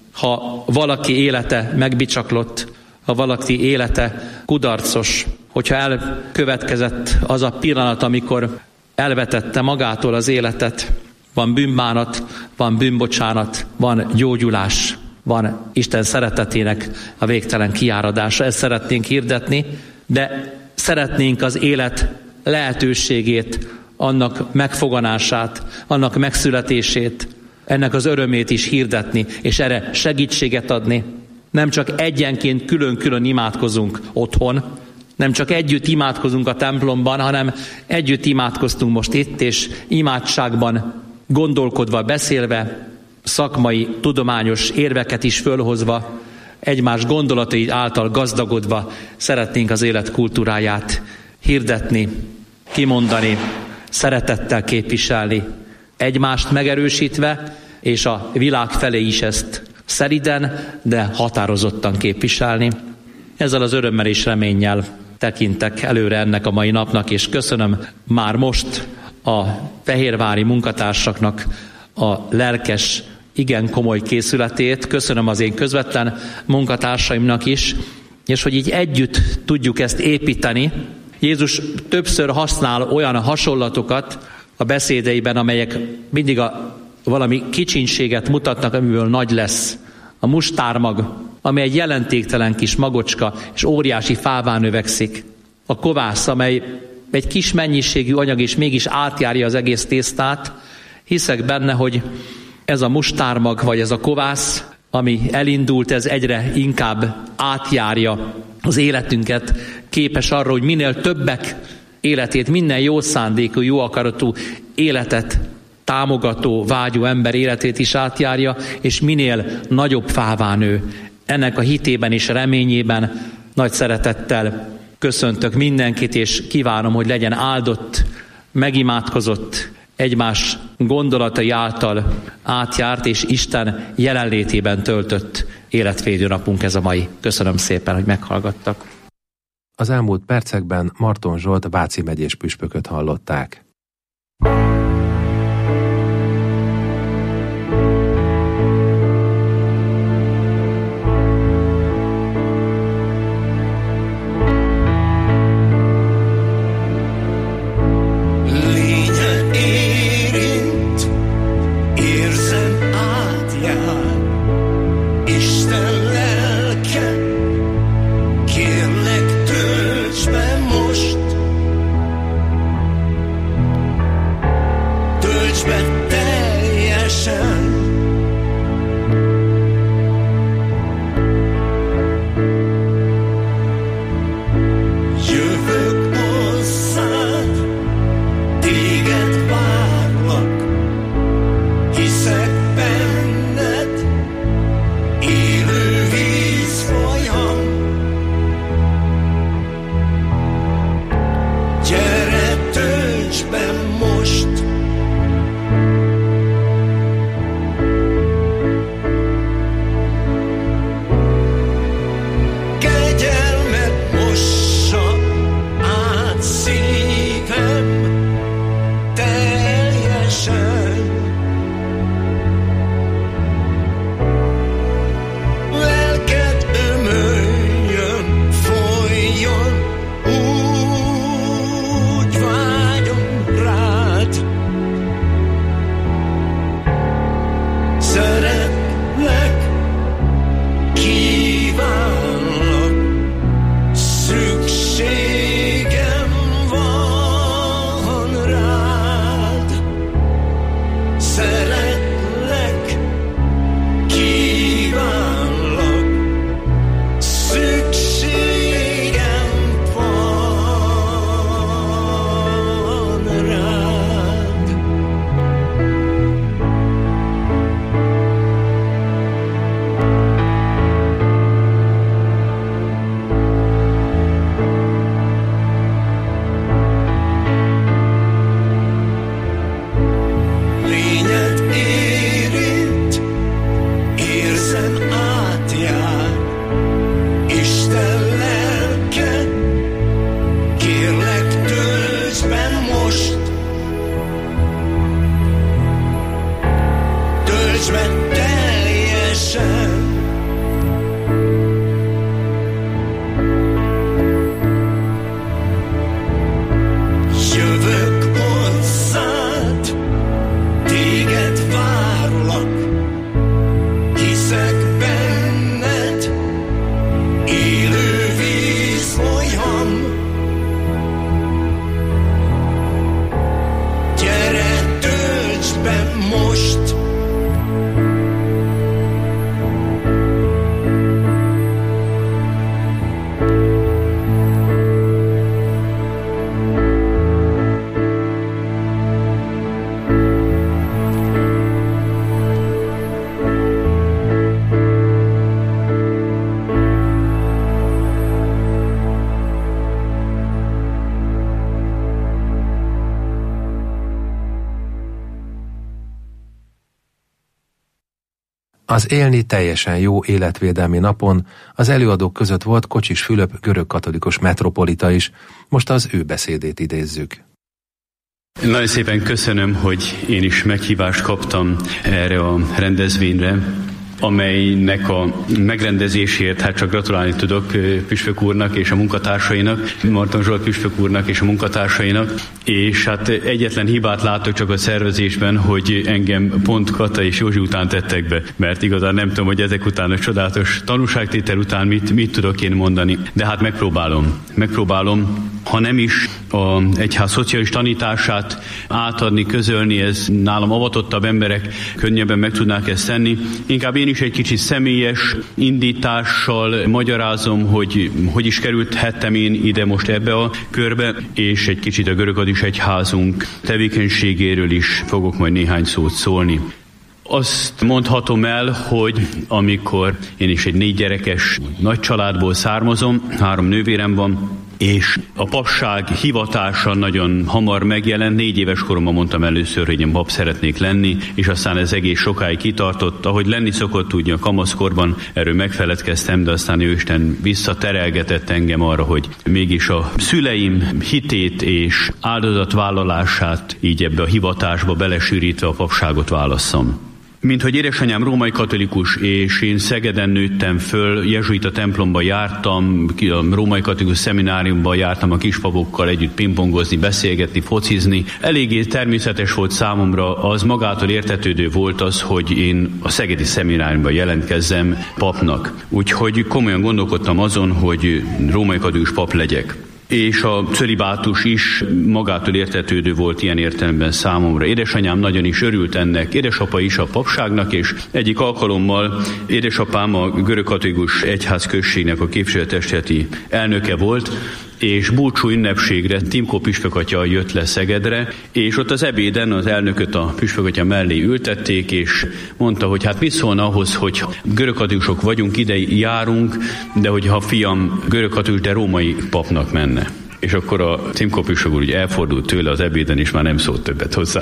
Speaker 10: Ha valaki élete megbicsaklott, ha valaki élete kudarcos, hogyha elkövetkezett az a pillanat, amikor elvetette magától az életet, van bűnbánat, van bűnbocsánat, van gyógyulás, van Isten szeretetének a végtelen kiáradása. Ezt szeretnénk hirdetni, de szeretnénk az élet lehetőségét, annak megfoganását, annak megszületését, ennek az örömét is hirdetni, és erre segítséget adni. Nem csak egyenként külön-külön imádkozunk otthon, nem csak együtt imádkozunk a templomban, hanem együtt imádkoztunk most itt, és imádságban gondolkodva, beszélve, szakmai, tudományos érveket is fölhozva, egymás gondolatai által gazdagodva szeretnénk az élet kultúráját hirdetni, kimondani, szeretettel képviselni, egymást megerősítve, és a világ felé is ezt szeriden, de határozottan képviselni. Ezzel az örömmel és reménnyel tekintek előre ennek a mai napnak, és köszönöm már most a fehérvári munkatársaknak a lelkes, igen komoly készületét, köszönöm az én közvetlen munkatársaimnak is, és hogy így együtt tudjuk ezt építeni. Jézus többször használ olyan hasonlatokat a beszédeiben, amelyek mindig valami kicsinséget mutatnak, amiből nagy lesz. A mustármag, amely egy jelentéktelen kis magocska, és óriási fává növekszik. A kovász, amely egy kis mennyiségű anyag, és mégis átjárja az egész tésztát. Hiszek benne, hogy ez a mustármag, vagy ez a kovász, ami elindult, ez egyre inkább átjárja az életünket, képes arra, hogy minél többek életét, minden jó szándékú, jó akaratú életet támogató, vágyó ember életét is átjárja, és minél nagyobb fává nő. Ennek a hitében és reményében nagy szeretettel köszöntök mindenkit, és kívánom, hogy legyen áldott, megimádkozott, egymás gondolatai által átjárt, és Isten jelenlétében töltött életvédő napunk ez a mai. Köszönöm szépen, hogy meghallgattak.
Speaker 4: Az elmúlt percekben Marton Zsolt váci megyés püspököt hallották. Az Élni teljesen jó életvédelmi napon az előadók között volt Kocsis Fülöp görögkatolikus metropolita is. Most az ő beszédét idézzük.
Speaker 11: Nagyon szépen köszönöm, hogy én is meghívást kaptam erre a rendezvényre, amelynek a megrendezésért hát csak gratulálni tudok püspök úrnak és a munkatársainak, Marton Zsolt püspök úrnak és a munkatársainak, és hát egyetlen hibát látok csak a szervezésben, hogy engem pont Kata és Józsi után tettek be, mert igazán nem tudom, hogy ezek után a csodálatos tanúságtétel után mit tudok én mondani, de hát megpróbálom, ha nem is az egyház szociális tanítását átadni, közölni, ez nálam avatottabb emberek könnyebben meg tudnák ezt tenni. Inkább én is egy kicsit személyes indítással magyarázom, hogy is kerülhettem én ide most ebbe a körbe, és egy kicsit a Görög-Katolikus Egyházunk tevékenységéről is fogok majd néhány szót szólni. Azt mondhatom el, hogy amikor én is egy 4 gyerekes nagy családból származom, 3 nővérem van, és a papság hivatása nagyon hamar megjelent. 4 éves koromban mondtam először, hogy én pap szeretnék lenni, és aztán ez egész sokáig kitartott. Ahogy lenni szokott, ugye a kamaszkorban erről megfeledkeztem, de aztán Jóisten visszaterelgetett engem arra, hogy mégis a szüleim hitét és áldozatvállalását így ebbe a hivatásba belesűrítve a papságot válasszam. Mint hogy édesanyám római katolikus, és én Szegeden nőttem föl, jezsuita templomba jártam, a római katolikus szemináriumban jártam a kispapokkal együtt pingpongozni, beszélgetni, focizni. Eléggé természetes volt számomra, az magától értetődő volt az, hogy én a szegedi szemináriumban jelentkezzem papnak. Úgyhogy komolyan gondolkodtam azon, hogy római katolikus pap legyek. És a cölibátus is magától értetődő volt ilyen értelemben számomra. Édesanyám nagyon is örült ennek, édesapa is a papságnak, és egyik alkalommal édesapám a Görög-Katolikus Egyházközségnek a képviselőtestületi elnöke volt, és búcsú ünnepségre Timkó püspökatya jött le Szegedre, és ott az ebéden az elnököt a püspökatya mellé ültették, és mondta, hogy hát mit szólna ahhoz, hogy görögkatolikusok vagyunk, ide járunk, de hogyha fiam görögkatolikus, de római papnak menne. És akkor a Timkó püspök úr elfordult tőle az ebéden, és már nem szólt többet hozzá.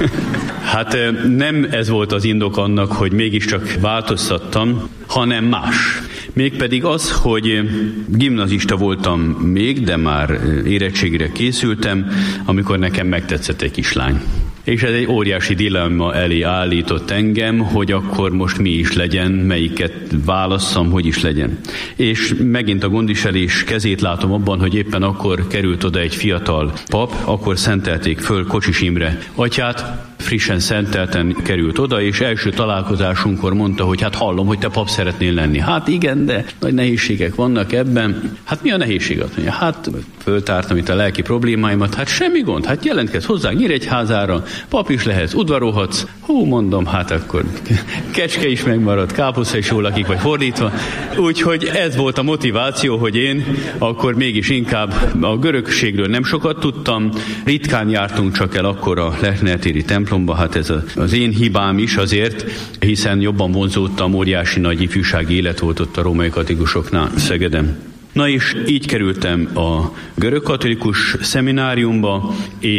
Speaker 11: Hát nem ez volt az indok annak, hogy mégiscsak változtattam, hanem más. Mégpedig az, hogy gimnazista voltam még, de már érettségre készültem, amikor nekem megtetszett egy kislány. És ez egy óriási dilemma elé állított engem, hogy akkor most mi is legyen, melyiket válasszam, hogy is legyen. És megint a gondviselés kezét látom abban, hogy éppen akkor került oda egy fiatal pap, akkor szentelték föl Kocsis Imre atyát, frissen szentelten került oda, és első találkozásunkkor mondta, hogy hát hallom, hogy te pap szeretnél lenni. Hát igen, de nagy nehézségek vannak ebben. Hát mi a nehézség? Hát föltártam itt a lelki problémáimat, hát semmi gond, hát jelentkezz hozzánk Nyíregyházára, pap is lehetsz, udvarolhatsz. Hú, mondom, hát akkor kecske is megmarad, káposzta is jól lakik, vagy fordítva. Úgyhogy ez volt a motiváció, hogy én akkor mégis inkább a görögségről nem sokat tudtam, ritkán jártunk csak el akkor a Lechner-téri templomba, hát ez az én hibám is azért, hiszen jobban vonzódtam, óriási nagy ifjúsági élet volt ott a római katolikusoknál Szegeden. Na és így kerültem a görögkatolikus szemináriumba,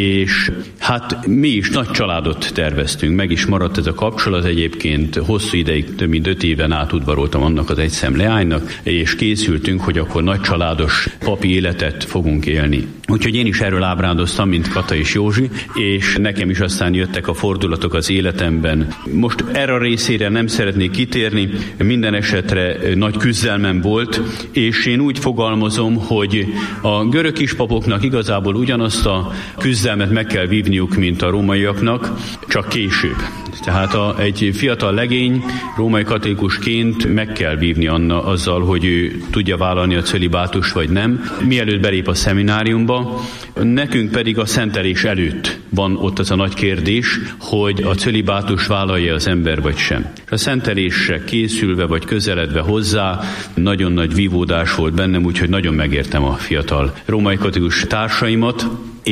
Speaker 11: és hát mi is nagy családot terveztünk, meg is maradt ez a kapcsolat egyébként, hosszú ideig, több mint 5 éven át udvaroltam annak az egyszem leánynak, és készültünk, hogy akkor nagy családos papi életet fogunk élni. Úgyhogy én is erről ábrándoztam, mint Kata és Józsi, és nekem is aztán jöttek a fordulatok az életemben. Most erre a részére nem szeretnék kitérni, minden esetre nagy küzdelmem volt, és én úgy fogalmazom, hogy a görög kispapoknak igazából ugyanazt a küzdelmet meg kell vívniuk, mint a rómaiaknak, csak később. Tehát egy fiatal legény római katolikusként meg kell vívni azzal, hogy ő tudja vállalni a cölibátust vagy nem, mielőtt belép a szemináriumba. Nekünk pedig a szentelés előtt van ott az a nagy kérdés, hogy a cölibátust vállalja az ember vagy sem. A szentelésre készülve vagy közeledve hozzá nagyon nagy vívódás volt bennem, úgyhogy nagyon megértem a fiatal római katolikus társaimat,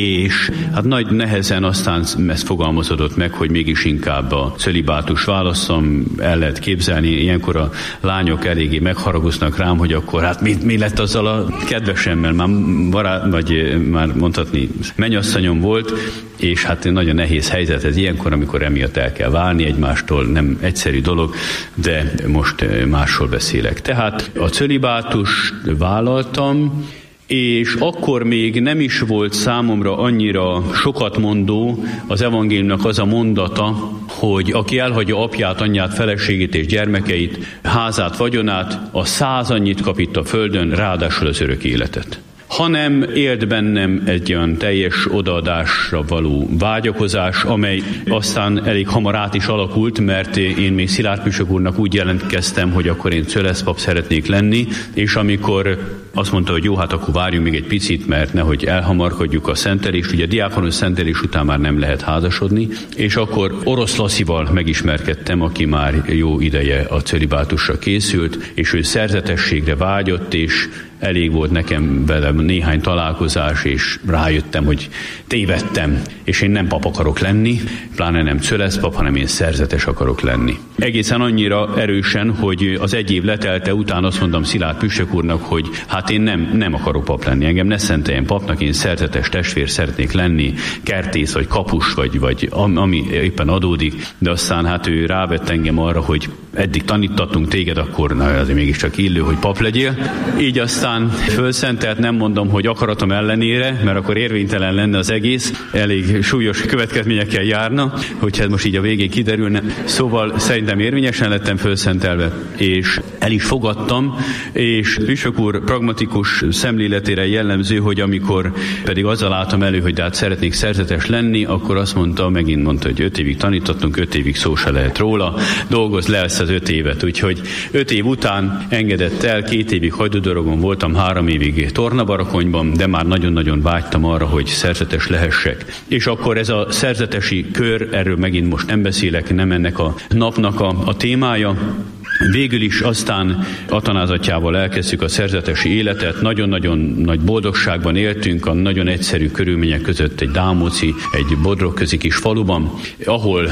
Speaker 11: és hát nagy nehezen aztán ez fogalmazódott meg, hogy mégis inkább a cölibátus válaszom, el lehet képzelni, ilyenkor a lányok eléggé megharagoznak rám, hogy akkor hát mi lett azzal a kedvesemmel, már mondhatni mennyasszonyom volt, és hát nagyon nehéz helyzet ez ilyenkor, amikor emiatt el kell válni egymástól, nem egyszerű dolog, de most másról beszélek. Tehát a cölibátust vállaltam, és akkor még nem is volt számomra annyira sokat mondó az evangéliumnak az a mondata, hogy aki elhagyja apját, anyját, feleségét és gyermekeit, házát, vagyonát, a 100 annyit kap itt a földön, ráadásul az örök életet. hanem élt bennem egy olyan teljes odaadásra való vágyakozás, amely aztán elég hamar át is alakult, mert én még Szilárd püspök úrnak úgy jelentkeztem, hogy akkor én szöleszpap szeretnék lenni, és amikor azt mondta, hogy jó, hát akkor várjunk még egy picit, mert nehogy elhamarkodjuk a szentelést, ugye a diákonos szentelés után már nem lehet házasodni, és akkor Orosz Lasszival megismerkedtem, aki már jó ideje a cölibátusra készült, és ő szerzetességre vágyott, és elég volt nekem velem néhány találkozás, és rájöttem, hogy tévedtem, és én nem pap akarok lenni, pláne nem szöleszpap, hanem én szerzetes akarok lenni. Egészen annyira erősen, hogy az egy év letelte után azt mondtam Szilárd püspök úrnak, hogy hát én nem akarok pap lenni, engem ne szenteljen papnak, én szerzetes testvér szeretnék lenni, kertész, vagy kapus, vagy ami éppen adódik, de aztán hát ő rávett engem arra, hogy eddig tanítattunk téged, akkor na, azért mégiscsak illő, hogy pap legyél. Így aztán fölszentelt, nem mondom, hogy akaratom ellenére, mert akkor érvénytelen lenne az egész, elég súlyos következményekkel járna, hogyha ez most így a végén kiderülne. Szóval szerintem érvényesen lettem fölszentelve, és el is fogadtam, és püspök úr pragmatikus szemléletére jellemző, hogy amikor pedig azzal álltam elő, hogy de hát szeretnék szerzetes lenni, akkor azt mondta, megint mondta, hogy 5 évig tanítottunk, 5 évig szó se lehet róla, dolgozz le ezt az 5 évet. Úgyhogy 5 év után engedett el, 2 évig Hajdúdorogon voltam, 3 évig Tornabarakonyban, de már nagyon-nagyon vágytam arra, hogy szerzetes lehessek. És akkor ez a szerzetesi kör, erről megint most nem beszélek, nem ennek a napnak a témája. Végül is aztán Atanázatjával elkezdtük a szerzetesi életet, nagyon-nagyon nagy boldogságban éltünk a nagyon egyszerű körülmények között egy dámóci, egy bodrogközi kis faluban, ahol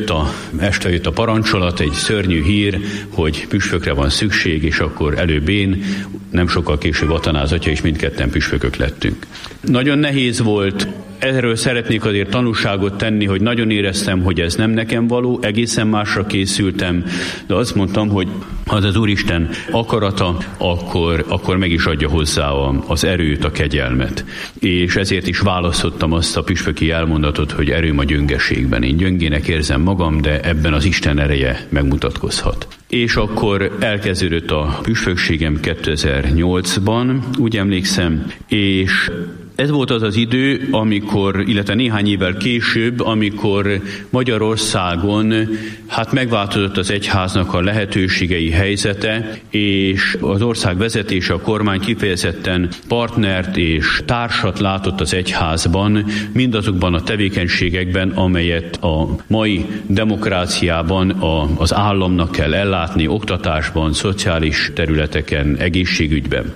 Speaker 11: este jött a parancsolat, egy szörnyű hír, hogy püspökre van szükség, és akkor előbb én, nem sokkal később Atanázatja is mindketten püspökök lettünk. Nagyon nehéz volt. Erről szeretnék azért tanúságot tenni, hogy nagyon éreztem, hogy ez nem nekem való, egészen másra készültem, de azt mondtam, hogy ha az Úristen akarata, akkor meg is adja hozzá az erőt, a kegyelmet. És ezért is választottam azt a püspöki elmondatot, hogy erőm a gyöngeségben. Én gyöngének érzem magam, de ebben az Isten ereje megmutatkozhat. És akkor elkezdődött a püspökségem 2008-ban, úgy emlékszem, és ez volt az az idő, illetve néhány évvel később, amikor Magyarországon megváltozott az egyháznak a lehetőségei, helyzete, és az ország vezetése, a kormány kifejezetten partnert és társat látott az egyházban, mindazokban a tevékenységekben, amelyet a mai demokráciában az államnak kell ellátni, oktatásban, szociális területeken, egészségügyben.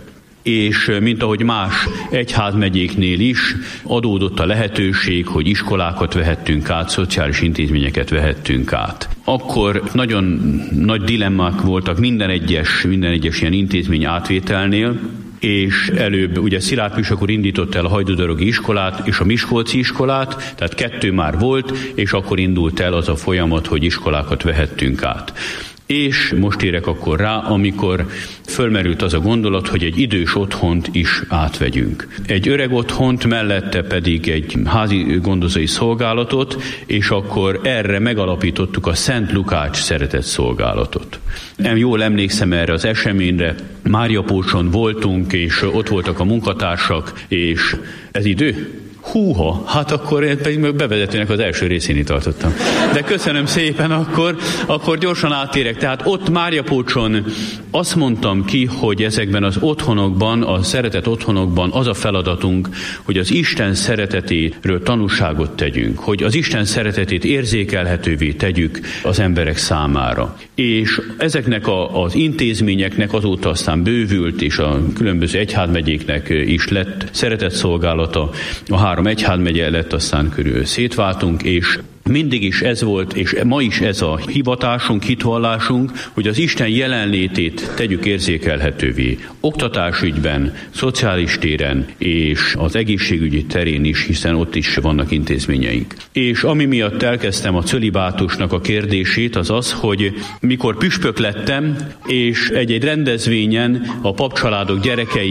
Speaker 11: És mint ahogy más egyházmegyéknél is adódott a lehetőség, hogy iskolákat vehettünk át, szociális intézményeket vehettünk át. Akkor nagyon nagy dilemmák voltak minden egyes ilyen intézmény átvételnél, és előbb ugye Szilárd püspök úr indított el a hajdúdorogi iskolát és a miskolci iskolát, tehát 2 már volt, és akkor indult el az a folyamat, hogy iskolákat vehettünk át. És most érek akkor rá, amikor fölmerült az a gondolat, hogy egy idős otthont is átvegyünk. Egy öreg otthont, mellette pedig egy házi gondozói szolgálatot, és akkor erre megalapítottuk a Szent Lukács szeretett szolgálatot. Jól emlékszem erre az eseményre, Máriapócson voltunk, és ott voltak a munkatársak, és ez idő? Húha, hát akkor én pedig bevezetőnek az első részén itt tartottam. De köszönöm szépen, akkor gyorsan áttérek. Tehát ott Máriapócson azt mondtam ki, hogy ezekben az otthonokban, a szeretett otthonokban az a feladatunk, hogy az Isten szeretetéről tanúságot tegyünk, hogy az Isten szeretetét érzékelhetővé tegyük az emberek számára. És ezeknek az intézményeknek azóta aztán bővült, és a különböző egyházmegyéknek is lett szeretett szolgálata, a 3 egyházmegye lett, aztán körül szétváltunk, és mindig is ez volt, és ma is ez a hivatásunk, hitvallásunk, hogy az Isten jelenlétét tegyük érzékelhetővé. Oktatásügyben, szociális téren és az egészségügyi terén is, hiszen ott is vannak intézményeink. És ami miatt elkezdtem a cölibátusnak a kérdését, az az, hogy mikor püspök lettem, és egy rendezvényen a papcsaládok gyerekei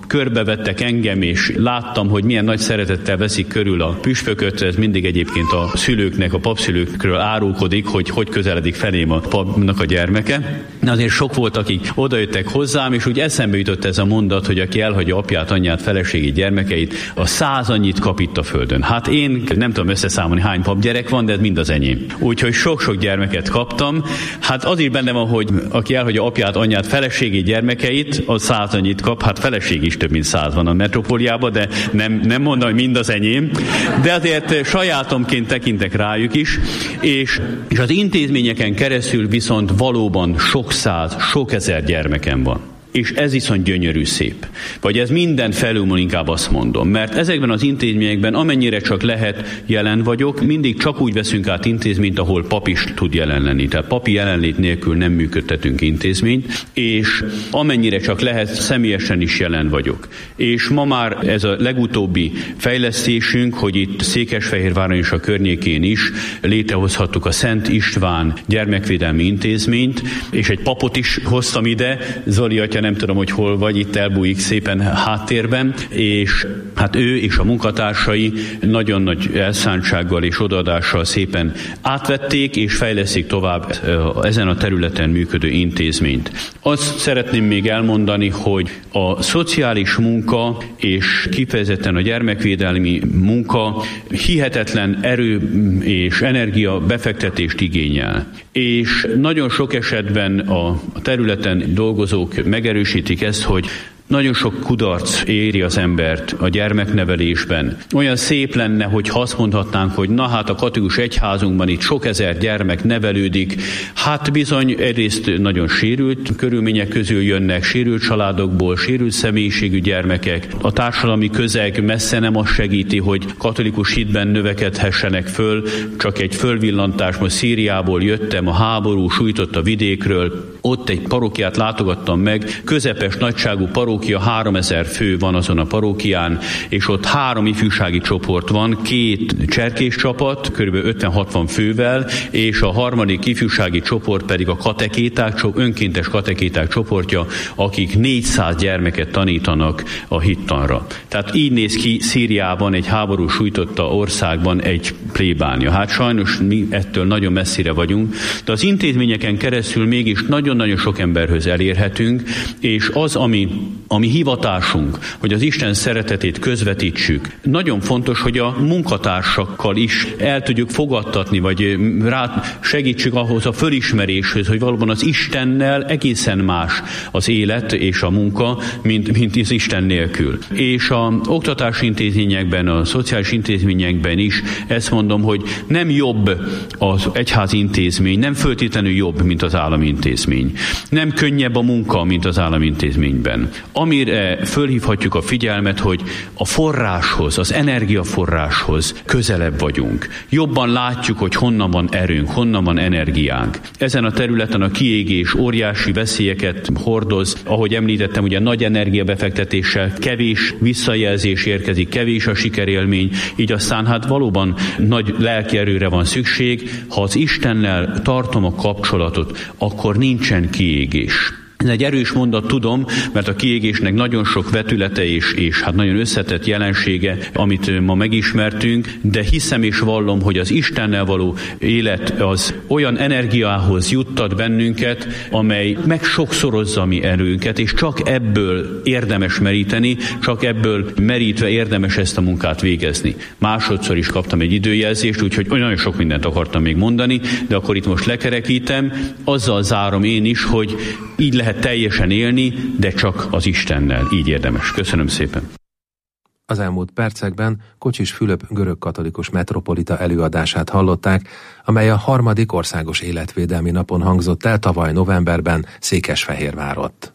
Speaker 11: körbevettek engem, és láttam, hogy milyen nagy szeretettel veszik körül a püspököt. Ez mindig egyébként a szülőknek, a papszülőkről árulkodik, hogy közeledik felém a papnak a gyermeke. Azért sok volt, akik odajöttek hozzám, és úgy eszembe jutott ez a mondat, hogy aki elhagyja apját, anyját, feleségét, gyermekeit, a 100 annyit kap itt a földön. Hát én nem tudom összeszámolni, hány papgyerek van, de ez mind az enyém. Úgyhogy sok-sok gyermeket kaptam. Hát az is benne van, hogy aki elhagyja apját, anyját, feleségét, gyermekeit, az 100 annyit kap. Hát feleség is több mint 100 van a metrópoliában, de nem mondom, hogy mind az enyém. De azért sajátomként tekintek rájuk is, és az intézményeken keresztül viszont valóban sok száz, sok ezer gyermekem van. És ez viszont gyönyörű szép. Vagy ez minden felülmúl, inkább azt mondom. Mert ezekben az intézményekben, amennyire csak lehet, jelen vagyok, mindig csak úgy veszünk át intézményt, ahol pap is tud jelen lenni. Tehát papi jelenlét nélkül nem működtetünk intézményt, és amennyire csak lehet, személyesen is jelen vagyok. És ma már ez a legutóbbi fejlesztésünk, hogy itt Székesfehérváron és a környékén is létrehozhattuk a Szent István gyermekvédelmi intézményt, és egy papot is hoztam ide, Zoli atya, nem tudom, hogy hol vagy, itt elbújik szépen háttérben, és hát ő és a munkatársai nagyon nagy elszántsággal és odaadással szépen átvették és fejlesztik tovább ezen a területen működő intézményt. Azt szeretném még elmondani, hogy a szociális munka és kifejezetten a gyermekvédelmi munka hihetetlen erő és energia befektetést igényel. És nagyon sok esetben a területen dolgozók megerősítik ezt, hogy nagyon sok kudarc éri az embert a gyermeknevelésben. Olyan szép lenne, hogy azt mondhatnánk, hogy na hát a katolikus egyházunkban itt sok ezer gyermek nevelődik. Hát bizony egyrészt nagyon sérült körülmények közül jönnek, sérült családokból, sérült személyiségű gyermekek. A társadalmi közeg messze nem azt segíti, hogy katolikus hitben növekedhessenek föl. Csak egy fölvillantás, most Szíriából jöttem, a háború sújtott a vidékről. Ott egy parókiát látogattam meg, közepes nagyságú parókia, 3000 fő van azon a parókián, és ott 3 ifjúsági csoport van, 2 cserkés csapat, kb. 50-60 fővel, és a harmadik ifjúsági csoport pedig a katekéták, önkéntes katekéták csoportja, akik 400 gyermeket tanítanak a hittanra. Tehát így néz ki Szíriában, egy háború sújtotta országban egy plébánia. Hát sajnos mi ettől nagyon messzire vagyunk, de az intézményeken keresztül mégis nagyon-nagyon sok emberhöz elérhetünk, és az, ami hivatásunk, hogy az Isten szeretetét közvetítsük. Nagyon fontos, hogy a munkatársakkal is el tudjuk fogadtatni, vagy segítsük ahhoz a fölismeréshez, hogy valóban az Istennel egészen más az élet és a munka, mint az Isten nélkül. És az oktatási intézményekben, a szociális intézményekben is ezt mondom, hogy nem jobb az egyházi intézmény, nem föltétlenül jobb, mint az állami intézmény. Nem könnyebb a munka, mint az állami intézményben. Amire fölhívhatjuk a figyelmet, hogy a forráshoz, az energiaforráshoz közelebb vagyunk. Jobban látjuk, hogy honnan van erőnk, honnan van energiánk. Ezen a területen a kiégés óriási veszélyeket hordoz. Ahogy említettem, ugye nagy energiabefektetéssel kevés visszajelzés érkezik, kevés a sikerélmény, így aztán hát valóban nagy lelki erőre van szükség. Ha az Istennel tartom a kapcsolatot, akkor nincsen kiégés. Ez egy erős mondat, tudom, mert a kiégésnek nagyon sok vetülete és hát nagyon összetett jelensége, amit ma megismertünk, de hiszem és vallom, hogy az Istennel való élet az olyan energiához juttat bennünket, amely megsokszorozza a mi erőnket, és csak ebből érdemes meríteni, csak ebből merítve érdemes ezt a munkát végezni. Másodszor is kaptam egy időjelzést, úgyhogy nagyon sok mindent akartam még mondani, de akkor itt most lekerekítem, azzal zárom én is, hogy így lehet teljesen élni, de csak az Istennel. Így érdemes. Köszönöm szépen.
Speaker 4: Az elmúlt percekben Kocsis Fülöp görögkatolikus metropolita előadását hallották, amely a 3. országos életvédelmi napon hangzott el tavaly novemberben Székesfehérvárott.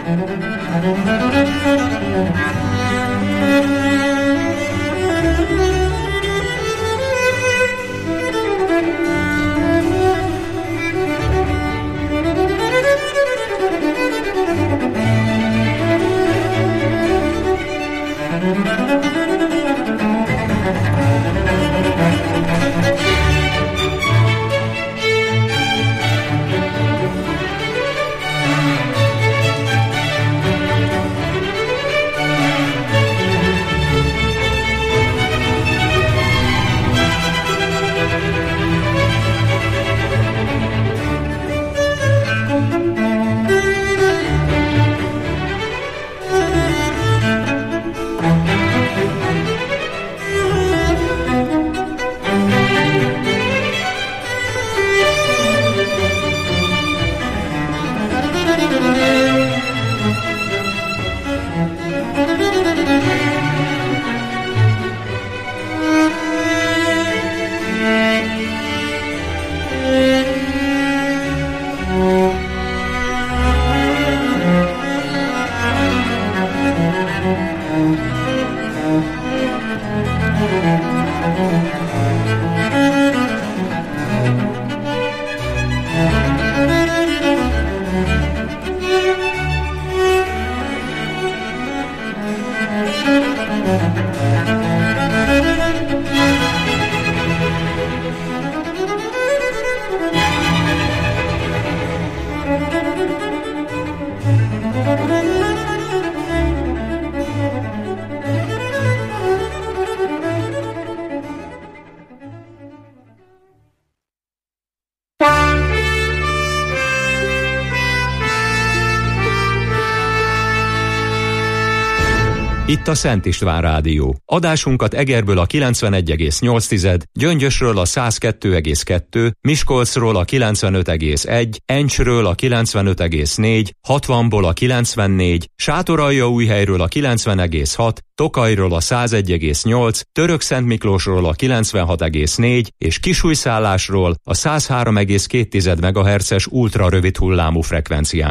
Speaker 12: Itt a Szent István Rádió. Adásunkat Egerből a 91,8, Gyöngyösről a 102,2, Miskolcról a 95,1, Encsről a 95,4, 60-ból a 94, Sátoraljaújhelyről a 90,6, Tokajról a 101,8, Törökszentmiklósról a 96,4 és Kisújszállásról a 103,2 MHz-es ultrarövid hullámú frekvencián